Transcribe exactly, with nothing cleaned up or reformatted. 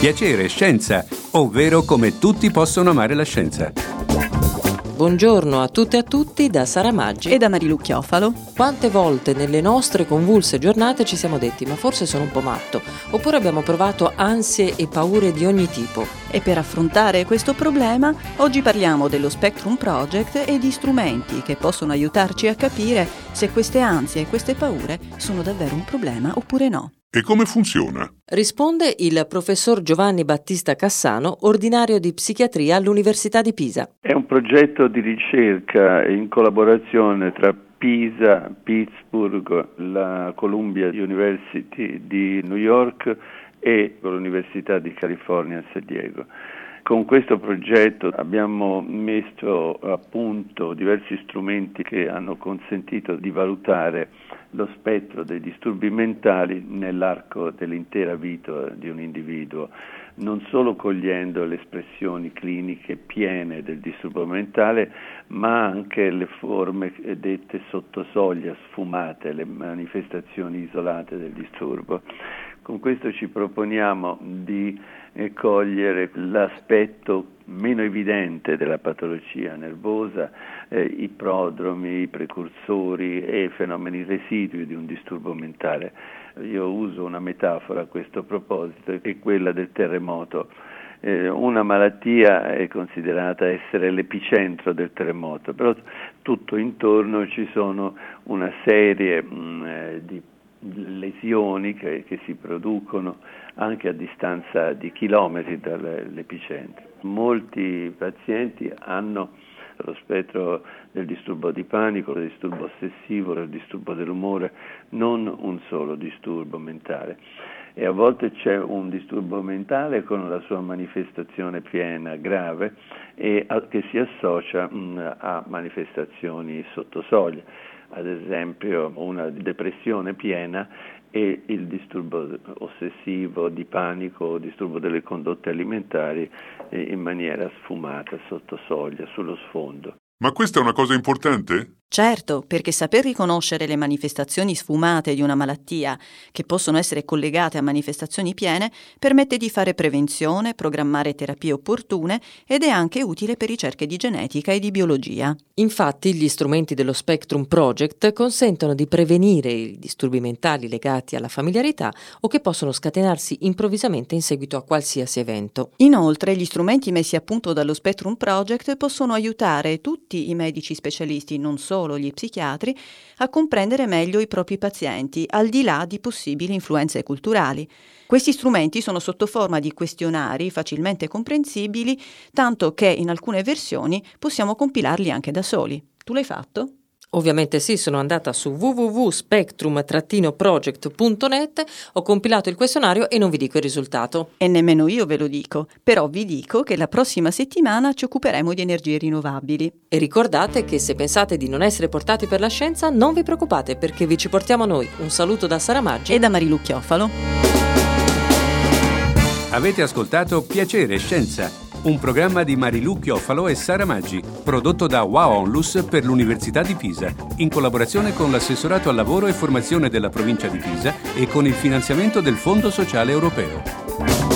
Piacere Scienza, ovvero come tutti possono amare la scienza. Buongiorno a tutte e a tutti da Sara Maggi e da Marilu Chiofalo. Quante volte nelle nostre convulse giornate ci siamo detti ma forse sono un po' matto, oppure abbiamo provato ansie e paure di ogni tipo. E per affrontare questo problema oggi parliamo dello Spectrum Project e di strumenti che possono aiutarci a capire se queste ansie e queste paure sono davvero un problema oppure no. E come funziona? Risponde il professor Giovanni Battista Cassano, ordinario di psichiatria all'Università di Pisa. È un progetto di ricerca in collaborazione tra Pisa, Pittsburgh, la Columbia University di New York e l'Università di California a San Diego. Con questo progetto abbiamo messo a punto diversi strumenti che hanno consentito di valutare lo spettro dei disturbi mentali nell'arco dell'intera vita di un individuo, non solo cogliendo le espressioni cliniche piene del disturbo mentale, ma anche le forme dette sotto soglia, sfumate, le manifestazioni isolate del disturbo. Con questo ci proponiamo di eh, cogliere l'aspetto meno evidente della patologia nervosa, eh, i prodromi, i precursori e i fenomeni residui di un disturbo mentale. Io uso una metafora a questo proposito, che è quella del terremoto. Eh, una malattia è considerata essere l'epicentro del terremoto, però tutto intorno ci sono una serie mh, eh, di lesioni che, che si producono anche a distanza di chilometri dall'epicentro. Molti pazienti hanno lo spettro del disturbo di panico, del disturbo ossessivo, del disturbo dell'umore, non un solo disturbo mentale. E a volte c'è un disturbo mentale con la sua manifestazione piena, grave, e a, che si associa mh, a manifestazioni sotto soglia. Ad esempio una depressione piena e il disturbo ossessivo di panico o disturbo delle condotte alimentari in maniera sfumata, sotto soglia, sullo sfondo. Ma questa è una cosa importante? Certo, perché saper riconoscere le manifestazioni sfumate di una malattia, che possono essere collegate a manifestazioni piene, permette di fare prevenzione, programmare terapie opportune ed è anche utile per ricerche di genetica e di biologia. Infatti, gli strumenti dello Spectrum Project consentono di prevenire i disturbi mentali legati alla familiarità o che possono scatenarsi improvvisamente in seguito a qualsiasi evento. Inoltre, gli strumenti messi a punto dallo Spectrum Project possono aiutare tutti i medici specialisti, non solo gli psichiatri, a comprendere meglio i propri pazienti, al di là di possibili influenze culturali. Questi strumenti sono sotto forma di questionari facilmente comprensibili, tanto che in alcune versioni possiamo compilarli anche da soli. Tu l'hai fatto? Ovviamente sì, sono andata su w w w punto spectrum project punto net, ho compilato il questionario e non vi dico il risultato. E nemmeno io ve lo dico, però vi dico che la prossima settimana ci occuperemo di energie rinnovabili. E ricordate che se pensate di non essere portati per la scienza, non vi preoccupate perché vi ci portiamo noi. Un saluto da Sara Maggi e da Marilu Chiofalo. Avete ascoltato Piacere Scienza, un programma di Marilu Chiofalo e Sara Maggi, prodotto da W A Onlus per l'Università di Pisa, in collaborazione con l'Assessorato al Lavoro e Formazione della Provincia di Pisa e con il finanziamento del Fondo Sociale Europeo.